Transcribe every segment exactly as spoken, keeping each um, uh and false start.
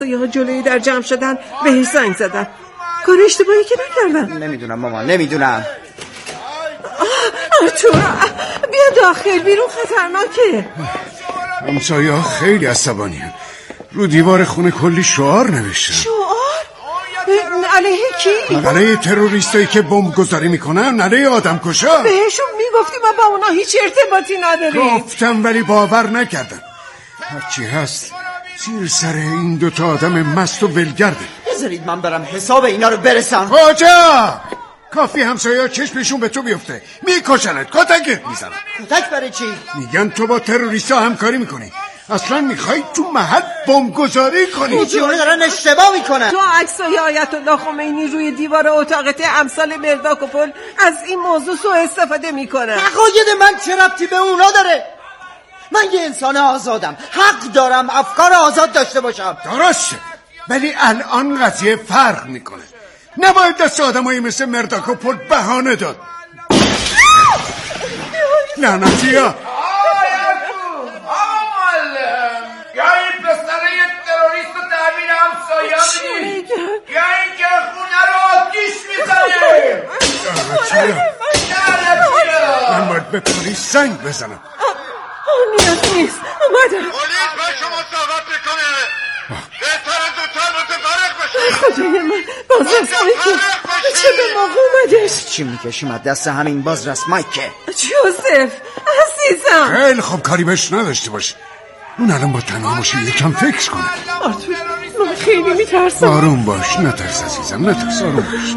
یا جلوی در جمع شدن بهش زنگ زدن. کار اشتباهی که نکردن. نمیدونم مامان، نمیدونم. آرتور بیا داخل، بیرون خطرناکه. همسایه‌ها خیلی عصبانی هستند. رو دیوار خونه کلی شعار نوشتن. شعار؟ علیه کی؟ علیه تروریستایی که بمب گذاری میکنن، علیه آدم کشا. بهشون میگفتی ما با اونا هیچ ارتباطی نداریم. گفتم ولی باور نکردن. هرچی هست زیر سر این دوتا آدم مست و ولگرده. بذارید من برم حساب اینا رو برسم. کجا؟ کافی همسایه‌ها چشمشون به تو بیفته میکشنت، کتکت میزنن. کتک برای چی؟ میگن تو با تروریستا همکاری میکنی. اصلا میخوای تو محل بمب گذاری کنی. اونا دارن اشتباه میکنن. تو عکسای آیت الله خمینی روی دیوار اتاقت امثال مرداک و پل از این موضوع سوء استفاده میکنن. عقاید من چه ربطی به اونا داره؟ من یه انسان آزادم، حق دارم افکار آزاد داشته باشم. درسته، ولی الان قضیه فرق میکنه. نباید دست آدمایی مثل مرداک و پل بهانه داد. لعنتی ها. یا این پسر یک تروریست و تحویل همسایه میدید یا این که خونه رو آتیش میزنه. من باید به پلیس زنگ بزنم. نیاز نیست، اومدم. پلیس با شما صحبت میکنه. بهتر زودتر متفرق بشه. خدای من بازرس مایکه چه به موقع اومدش. چی میکشیم از دست همین بازرس مایکه؟ جوزف عزیزم. خیلی خوب، کاری بهش نداشته باش. اون الان با تنها باشه یکم فکر کنه. آرتور من خیلی میترسم. آروم باش، نترس عزیزم، نترس، آروم باش.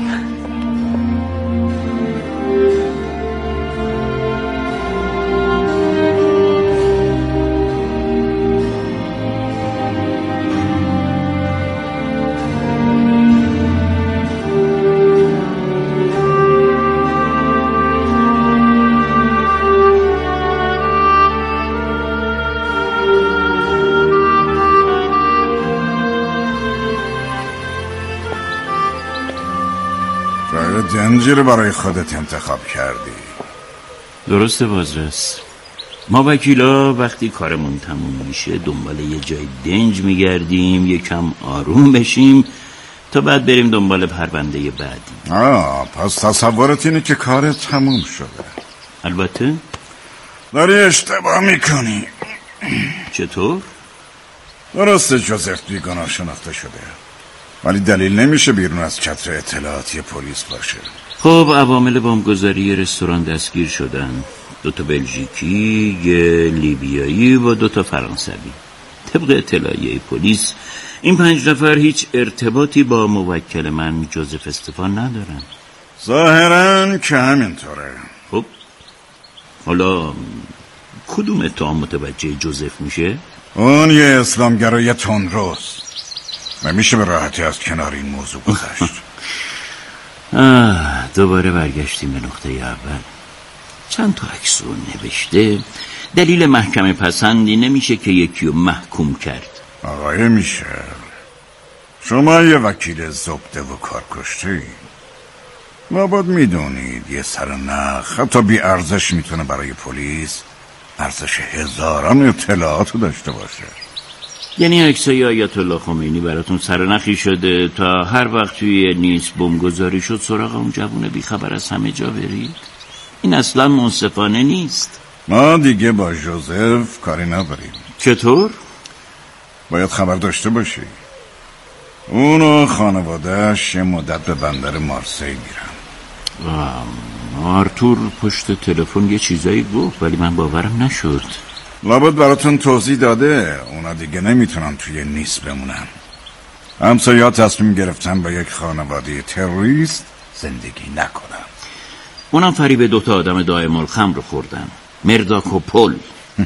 دنجی رو برای خودت انتخاب کردی. درسته بازرس. ما وکیلا وقتی کارمون تموم میشه دنبال یه جای دنج میگردیم، یکم آروم بشیم تا بعد بریم دنبال پرونده بعدی. آه پس تصورت اینه که کار تموم شده. البته داری اشتباه میکنی. چطور؟ درسته جوزف بیگناه شناخته شده، ولی دلیل نمیشه بیرون از چتر اطلاعاتی پلیس باشه. خب عوامل بمبگذاری رستوران دستگیر شدن. دوتا بلژیکی، یه لیبیایی و دوتا فرانسوی. طبق اطلاعیه پلیس این پنج نفر هیچ ارتباطی با موکل من جوزف استفان ندارن. ظاهراً که همینطوره. خب حالا کدوم اتهام متوجه جوزف میشه؟ اون یه اسلامگرای تندروست و میشه به راحتی از کنار این موضوع گذشت. آه دوباره برگشتیم به نقطه اول. چند تا عکسو نوشته. دلیل محکمه پسندی نمیشه که یکی رو محکوم کرد. آقای میشل، شما یه وکیل زبده و کارکشته لابد میدونید یه سرنخ حتی بی ارزش میتونه برای پلیس ارزش هزاران اطلاعاتو داشته باشه. یعنی عکسای آیت الله خمینی براتون سرنخی شده تا هر وقت توی نیس بمبگذاری شد سراغ اون جوون بیخبر از همه جا برید؟ این اصلا منصفانه نیست. ما دیگه با جوزف کاری نداریم. چطور؟ باید خبر داشته باشی اون و خانوادهش یه مدت به بندر مارسی میرن. آرتور پشت تلفن یه چیزایی گفت ولی من باورم نشد. لابد براتون توضیح داده اونا دیگه نمیتونن توی نیس بمونن. همسایه‌ها تصمیم گرفتن با یک خانواده تروریست زندگی نکنن. اونم فریب دوتا آدم دائم الخمر رو خوردن، مرداک و پل.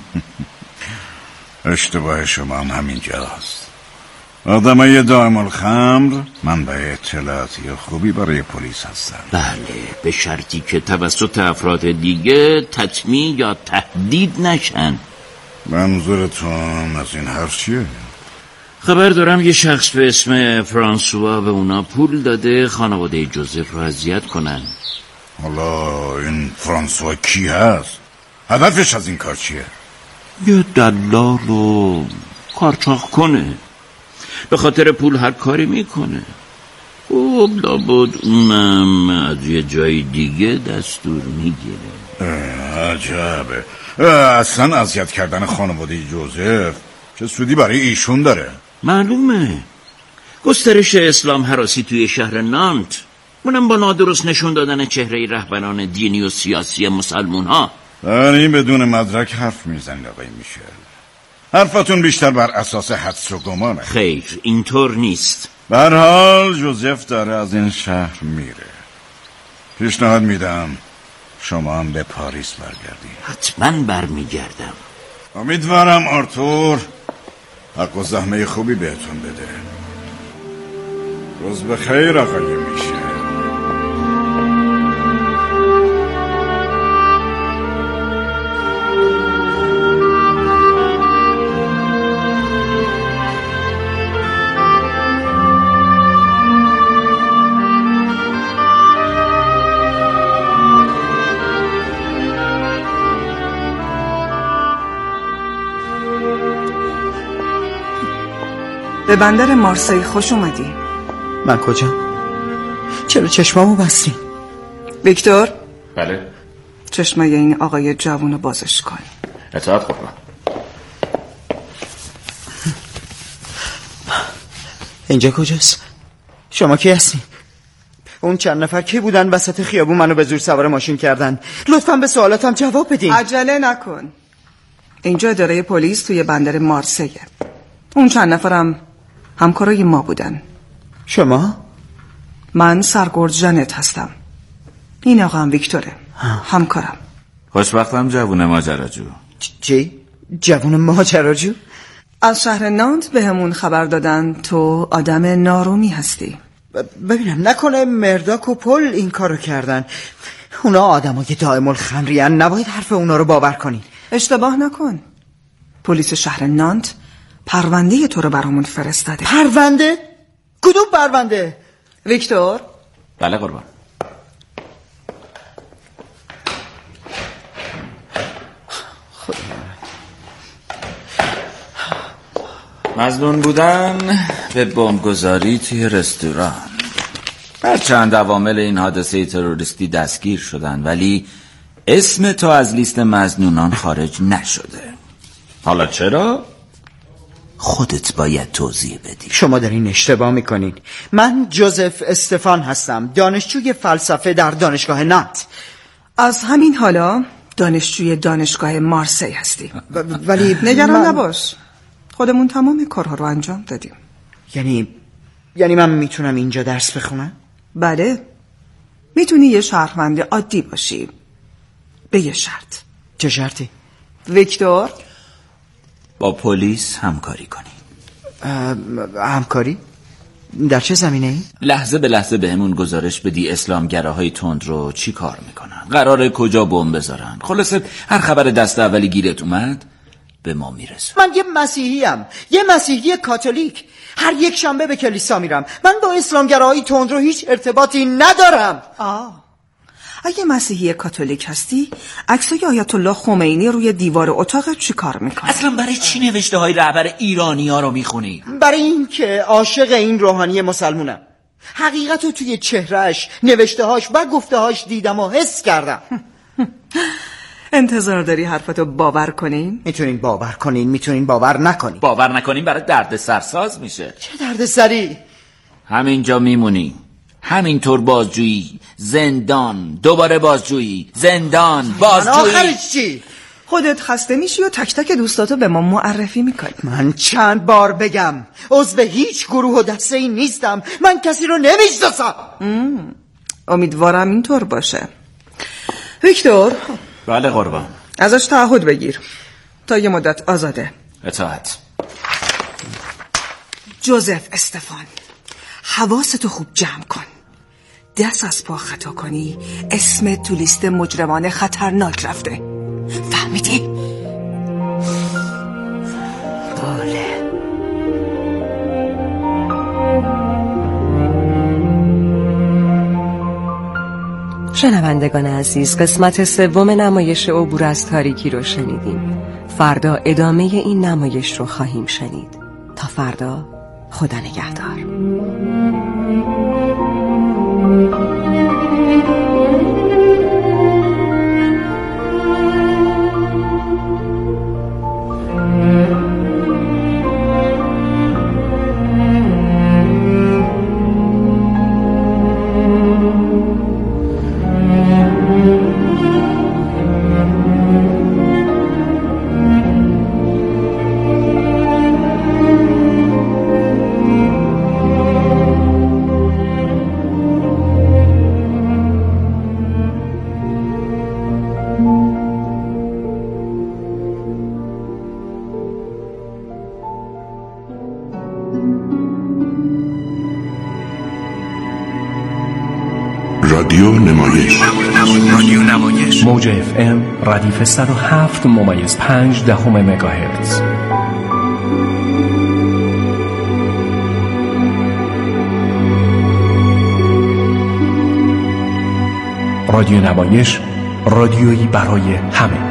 اشتباه شما هم همینجاست. آدمای دائم الخمر منبع اطلاعاتی خوبی برای پلیس هستن. بله، به شرطی که توسط افراد دیگه تطمیع یا تهدید نشن. منظورتون از این حرف چیه؟ خبر دارم یه شخص به اسم فرانسوا به اونا پول داده خانواده جوزف رو اذیت کنن. حالا این فرانسوا کی هست؟ هدفش از این کار چیه؟ یه دلال رو کارچاق کنه. به خاطر پول هر کاری میکنه. خب لابد اونم از یه جای دیگه دستور میگیره. عجبه. اصلا اذیت کردن خانواده جوزف چه سودی برای ایشون داره؟ معلومه. گسترش اسلام هراسی توی شهر نانت، اونم با نادرست نشون دادن چهره رهبران دینی و سیاسی مسلمون ها. این بدون مدرک حرف میزنید آقای میشل. حرفتون بیشتر بر اساس حدس و گمانه. خیر اینطور نیست. به هر حال جوزف داره از این شهر میره. پیشنهاد میدم شما هم به پاریس برگردید. حتما برمیگردم. امیدوارم آرتور حق و زحمه خوبی بهتون بده. روز بخیر آقای میشه. به بندر مارسی خوش اومدی. من کجا؟ چرا چشمامو بستی؟ ویکتور. بله. چشمای این آقای جوونو بازش کن. اطاعت قربان. اینجا کجاست؟ شما کی هستین؟ اون چند نفر کی بودن وسط خیابون منو به زور سوار ماشین کردن؟ لطفاً به سوالاتم جواب بدین. عجله نکن. اینجا اداره پلیس توی بندر مارسیه. اون چند نفرم همکارای ما بودن. شما؟ من سرگرد جنت هستم. این آقا هم ویکتوره. همکارم. خوشبختم جوون ماجراجو. چی؟ جوون ماجراجو؟ از شهر نانت به همون خبر دادن تو آدم نارومی هستی. ببینم نکنه مرداک و پل این کارو کردن. اونا آدمای دائم الخمرین، نباید حرف اونا رو باور کنین. اشتباه نکن. پلیس شهر نانت پرونده تو رو برامون فرستاده. پرونده؟ کدوم پرونده؟ ویکتور؟ بله قربان. مظنون بودن به بمبگذاری توی رستوران. هرچند عوامل این حادثه تروریستی دستگیر شدن، ولی اسم تو از لیست مظنونان خارج نشده. حالا چرا؟ خودت باید توضیح بدی. شما دارین اشتباه میکنین. من جوزف استفان هستم، دانشجوی فلسفه در دانشگاه نانت. از همین حالا دانشجوی دانشگاه مارسی هستی. ولی نگران من... نباش، خودمون تمام کارها رو انجام دادیم. یعنی یعنی من میتونم اینجا درس بخونم؟ بله، میتونی یه شهروند عادی باشی به یه شرط. چه شرطی؟ ویکتور؟ با پلیس همکاری کنی. همکاری؟ در چه زمینه ای؟ لحظه به لحظه به همون گزارش بدی اسلامگراهای تند رو چی کار میکنن، قراره کجا بمب بذارن. خلاصه هر خبر دست اولی گیرت اومد به ما میرسه. من یه مسیحی ام، یه مسیحی کاتولیک. هر یک شنبه به کلیسا میرم. من با اسلامگراهای تند رو هیچ ارتباطی ندارم. آه، اگه مسیحی کاتولیک هستی، عکسای آیت الله خمینی روی دیوار اتاقت چی کار میکنی؟ اصلا برای چی نوشته های رهبر ایرانی ها رو میخونی؟ برای این که عاشق این روحانی مسلمونم. حقیقت رو توی چهرهش، نوشته هاش و گفته هاش دیدم و حس کردم. انتظار داری حرفتو باور کنین؟ میتونین باور کنین، میتونین باور نکنین. باور نکنین برای درد سرساز میشه. چه درد سری؟ همینجا میمونی، همینطور بازجویی، زندان، دوباره بازجویی، زندان، بازجویی. آخرش چی؟ خودت خسته میشی و تک تک دوستاتو به ما معرفی میکنی. من چند بار بگم عضو هیچ گروه و دسته ای نیستم. من کسی رو نمیشناسم. امیدوارم اینطور باشه. ویکتور؟ بله قربان. ازش تعهد بگیر تا یه مدت آزاده. اطاعت. جوزف استفان، حواستو خوب جمع کن. دست از پا خطا کنی اسم تو لیست مجرمان خطرناک رفته. فهمیدی؟ بله. شنوندگان عزیز، قسمت سوم نمایش عبور از تاریکی رو شنیدیم. فردا ادامه این نمایش رو خواهیم شنید. تا فردا، خدا نگهدار. رادیو نمایش رادیو نمایش موج اف ام ردیف صد و هفت ممیز پنج دهم مگاهرتز. رادیو نمایش، رادیویی برای همه.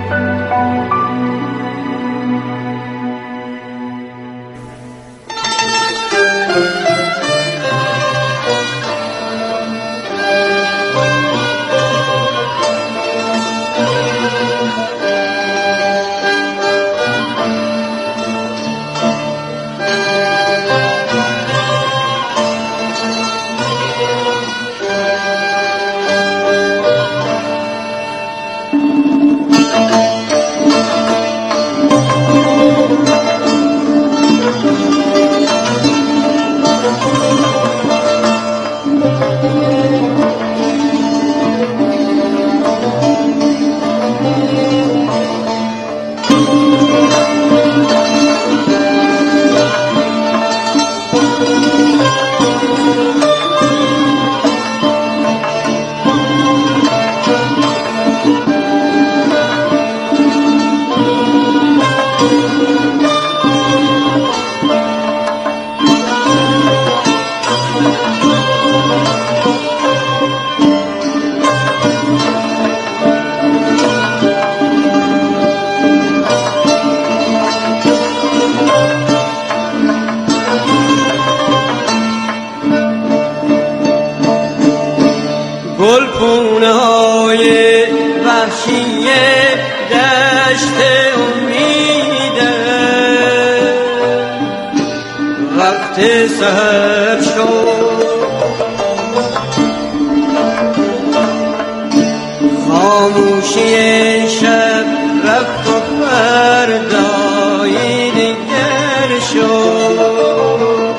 سحر شد خاموشی شب رفت و فردایی دیگر شد.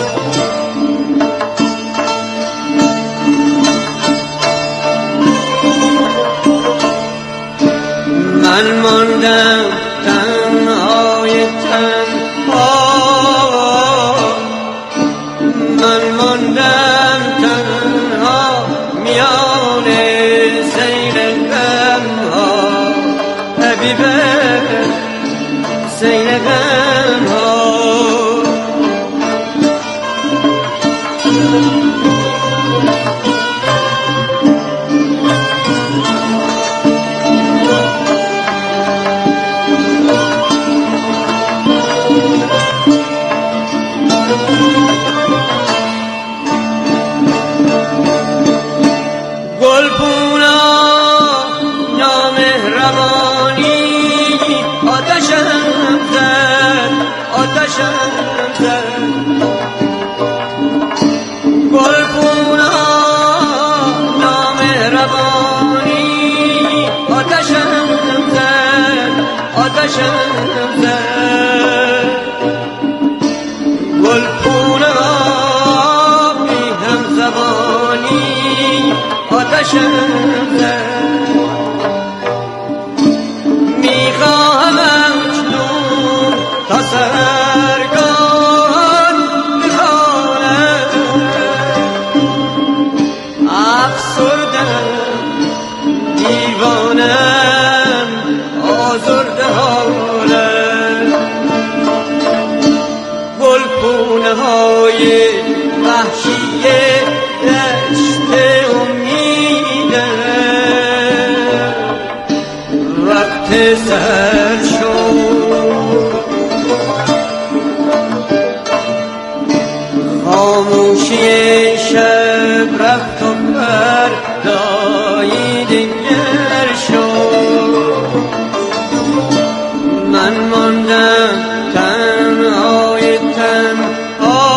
من ماندم تنهای تنها، من ماندم تنها میان سیل غم ها، حبیبه سیل غم ها. میخواهم اکنون تا سرگان بخوانم، افسردم دیوانم آزرده حالم. گلپونه های وحشی دشت سحر شد. خاموشی شب رفت و پردای دیگر شد. من ماندم تنهای تنها،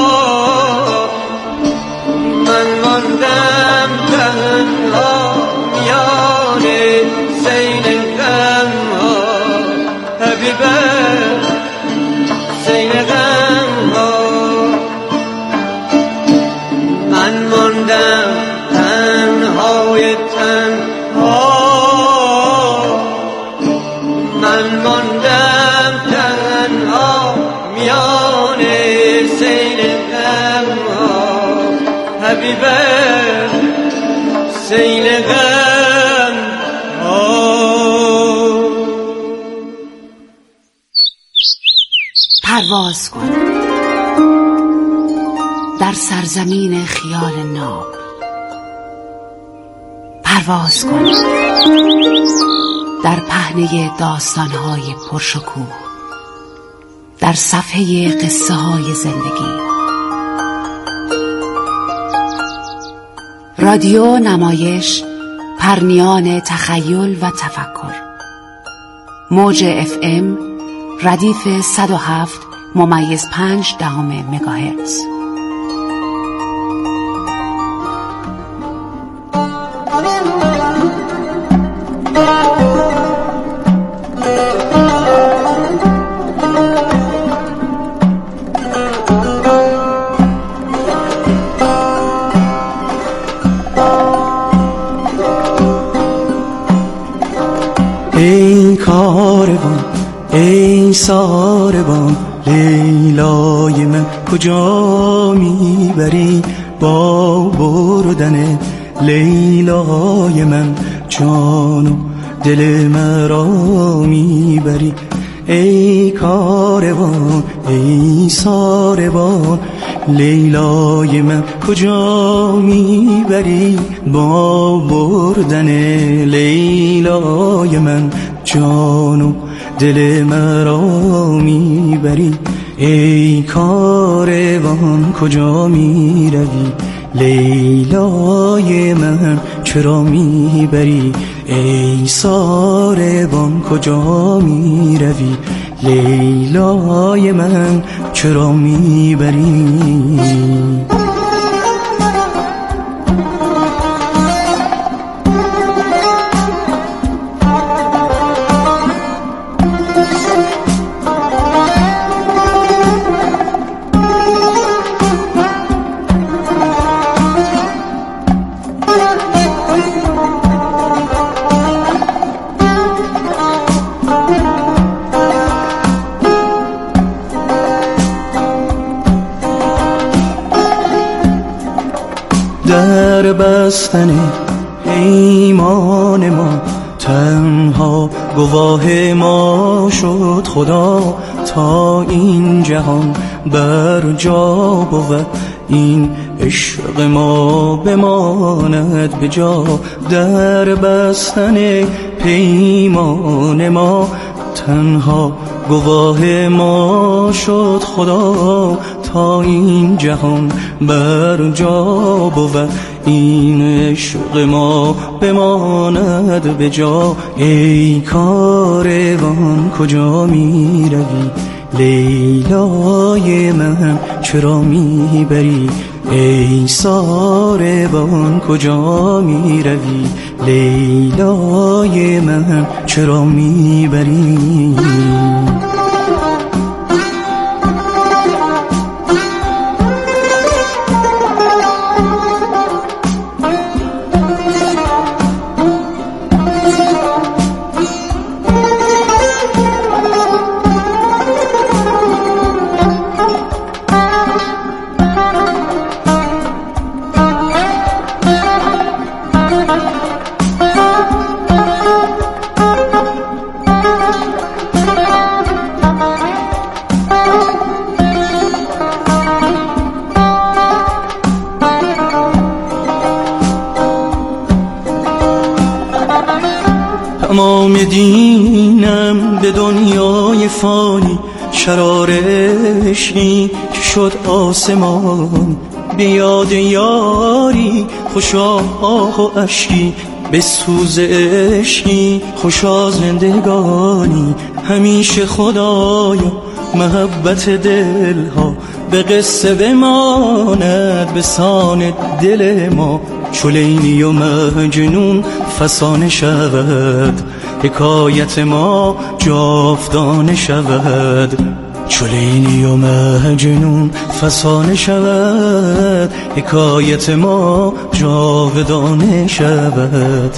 من ماندم تنها میان سیل غم ها. حبیبم سیل غم ها. من ماندم تنهای تنها، من ماندم تنها میان سیل غم ها. حبیبم سیل غم ها. پرواز کن در سرزمین خیال ناب، پرواز کن در پهنه داستانهای پرشکوه، در صفحه قصه های زندگی. رادیو نمایش، پرنیان تخیل و تفکر. موج اف ام ردیف صد و هفت ممیز پنج دهم مگاهرتز. ای کاروان ای ساربان، لیلای من کجا میبری؟ با بردن لیلای من جان و دل مرا میبری. ای کاروان ای ساربان، لیلای من کجا میبری؟ با بردن لیلای من جان و دل مرا میبری. ای کاروان کجا میروی؟ لیلای من چرا میبری؟ ای ساربان کجا میروی؟ لیلای من چرا میبری؟ در بستن پیمان ما تنها گواه ما شد خدا، تا این جهان بر جا بود این عشق ما بماند به جا. در بستن پیمان ما تنها گواه ما شد خدا، تا این جهان بر جا بود این عشق ما بماند به جا. ای کاروان کجا می روی؟ لیلای من چرا میبری؟ ای ساربان کجا میروی؟ لیلای من چرا میبری؟ تمام دینم به دنیای فانی، شرار عشقی که شد آسمان بیاد یاری، خوشا آه و اشکی به سوز عشقی، خوشا زندگانی همیشه خدایا، محبت دلها به قصه بماند به سان دل ما، چو لیلی و مجنون فسانه شود، حکایت ما جاودانه شود، چو لیلی و مجنون فسانه شود، حکایت ما جاودانه شود.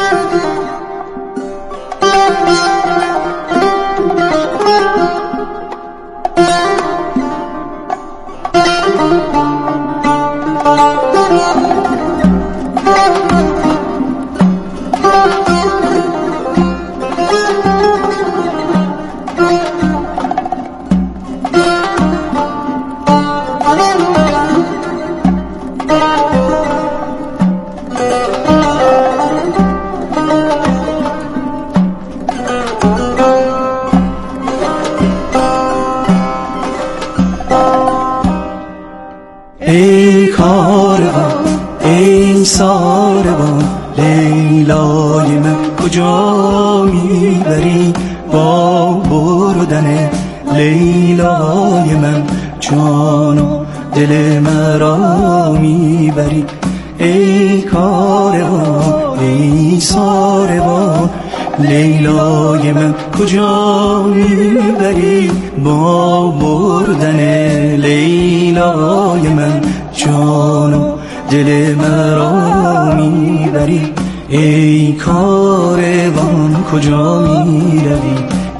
ای کاروان ای ساروان لیلای من کجا میبری، با بردن لیلای من جان و دل مرا میبری. ای کاروان ای ساروان لیلای من کجا میبری، با بردن لیلای من جان و دل مرا میبری. ای کاروان کجا میروی،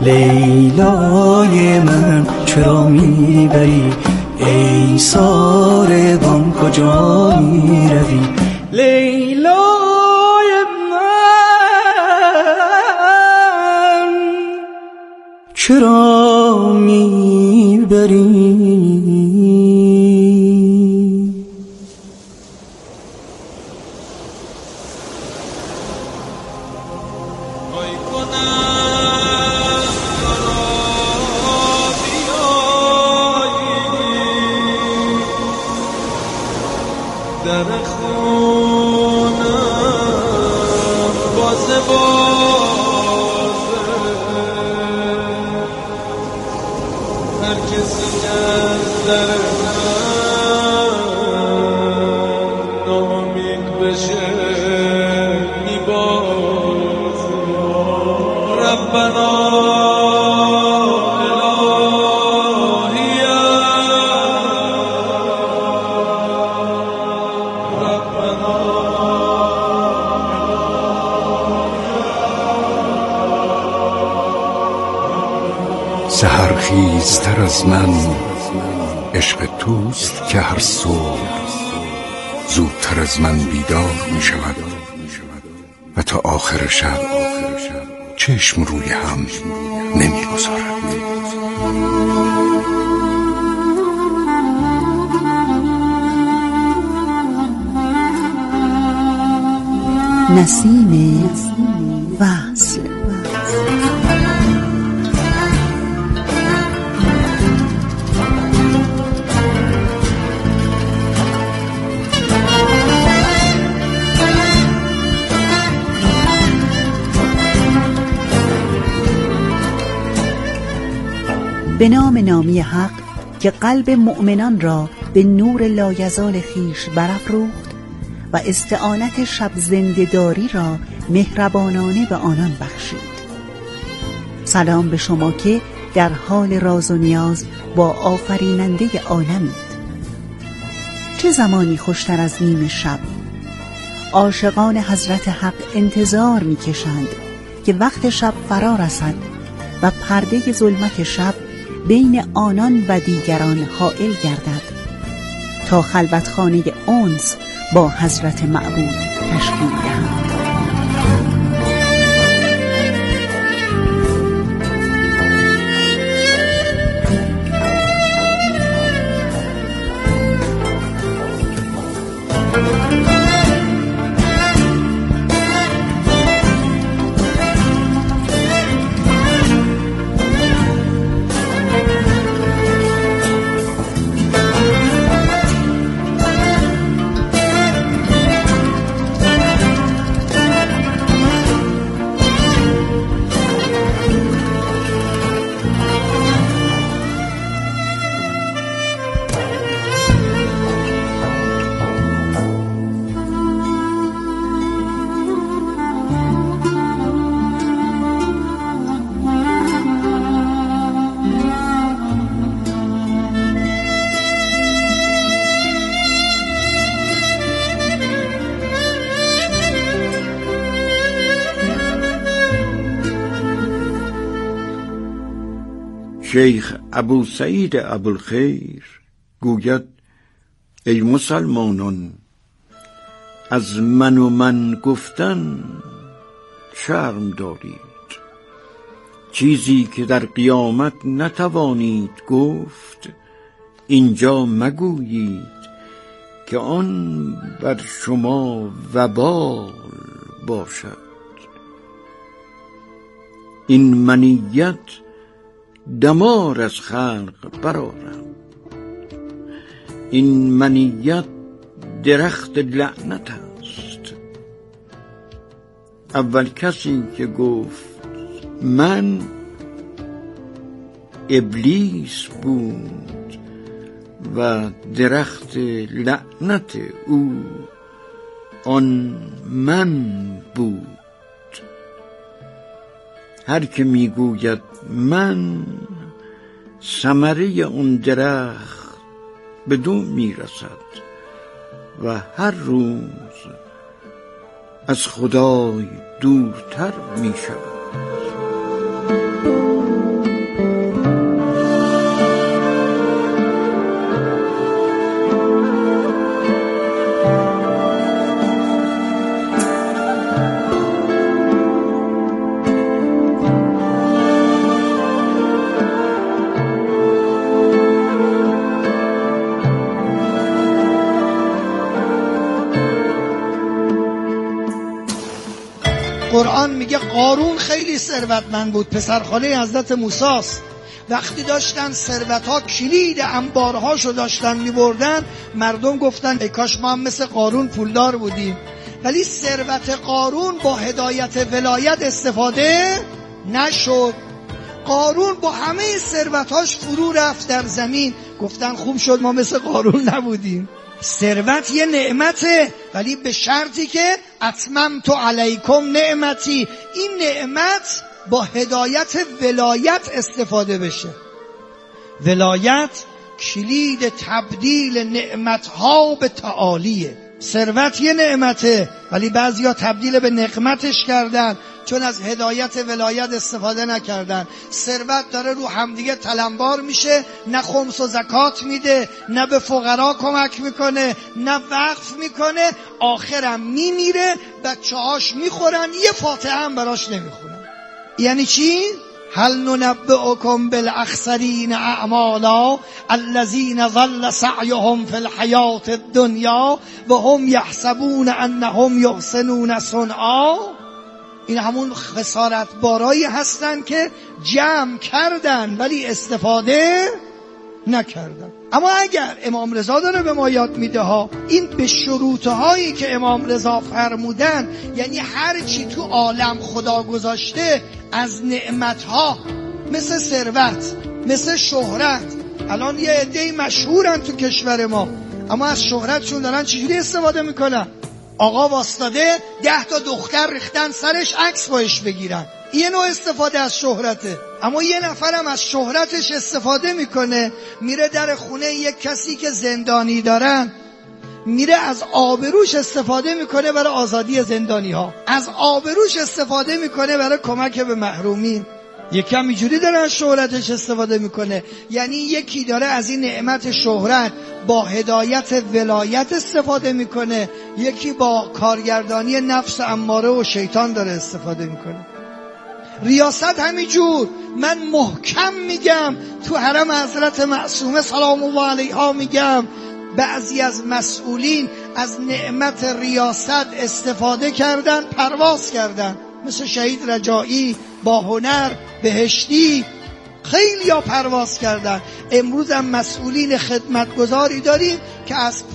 لیلای من چرا میبری، ای ساروان کجا میروی، لیلای من چرا میبری. در خونم بازه بازه، هر کسی از در من ناامید بشه میبازه. ربنا سحرخیزتر از من عشق توست که هر صبح زودتر از من بیدار می شود و تا آخر شب چشم روی هم نمی گذارد. نسیم وصل. به نام نامی حق که قلب مؤمنان را به نور لایزال خیش برافروخت و استعانت شب زنده‌داری را مهربانانه به آنان بخشید. سلام به شما که در حال راز و نیاز با آفریننده عالمید. چه زمانی خوشتر از نیم شب. عاشقان حضرت حق انتظار می‌کشند که وقت شب فرا رسد و پرده ظلمت شب بین آنان و دیگران حائل گردد تا خلوتخانه انس با حضرت معبود تشکیل دهند. شیخ ابو سعید ابوالخیر گوید ای مسلمانان، از من و من گفتن شرم دارید. چیزی که در قیامت نتوانید گفت اینجا مگویید که آن بر شما وبال باشد. این منیت دمار از خلق برآرم، این منیت درخت لعنت است. اول کسی که گفت من ابلیس بود و درخت لعنت او آن من بود. هر که میگوید من، ثمره اون درخت بدون میرسد و هر روز از خدای دورتر میشود. قرآن میگه قارون خیلی ثروتمند بود، پسرخاله حضرت موسی است. وقتی داشتن ثروت‌ها کلید انبارهاشو داشتن میبردن، مردم گفتن ای کاش ما هم مثل قارون پولدار بودیم. ولی ثروت قارون با هدایت ولایت استفاده نشد. قارون با همه ثروت‌هاش فرو رفت در زمین. گفتن خوب شد ما مثل قارون نبودیم. ثروت یه نعمته، ولی به شرطی که اتممت علیکم نعمتی، این نعمت با هدایت ولایت استفاده بشه. ولایت کلید تبدیل نعمتها به تعالیه. ثروت یه نعمته، ولی بعضیا تبدیل به نقمتش کردن چون از هدایت ولایت استفاده نکردن. ثروت داره رو همدیگه تلمبار میشه، نه خمس و زکات میده، نه به فقرا کمک میکنه، نه وقف میکنه، آخرم میمیره، بچه‌هاش میخورن، یه فاتحه هم براش نمیخونن. یعنی چی؟ هل ننبئکم بالاخسرین اعمالا الذین ضل سعیهم فی الحیاة الدنیا و هم یحسبون انهم یحسنون صنعا. این همون خسارت بارایی هستن که جمع کردن ولی استفاده نکردن. اما اگر امام رضا داره به ما یاد میده ها، این به شروطهایی که امام رضا فرمودن، یعنی هر چی تو عالم خدا گذاشته از نعمتها، مثل ثروت، مثل شهرت. الان یه عده‌ای مشهورن تو کشور ما، اما از شهرتشون دارن چجوری استفاده میکنن؟ آقا واسطاده ده تا دختر ریختن سرش عکس باش بگیرن. یه نوع استفاده از شهرته. اما یه نفرم از شهرتش استفاده میکنه، میره در خونه یک کسی که زندانی دارن، میره از آبروش استفاده میکنه برای آزادی زندانی ها، از آبروش استفاده میکنه برای کمک به محرومین. یکی هم اینجوری داره از شهرتش استفاده میکنه. یعنی یکی داره از این نعمت شهرت با هدایت ولایت استفاده میکنه، یکی با کارگردانی نفس اماره و شیطان داره استفاده میکنه. ریاست همینجور. من محکم میگم تو حرم حضرت معصومه سلام الله علیها میگم بعضی از مسئولین از نعمت ریاست استفاده کردن، پرواز کردن، مثل شهید رجایی با هنر بهشتی، خیلی ها پرواز کردن. امروز هم مسئولین خدمتگزاری داریم که از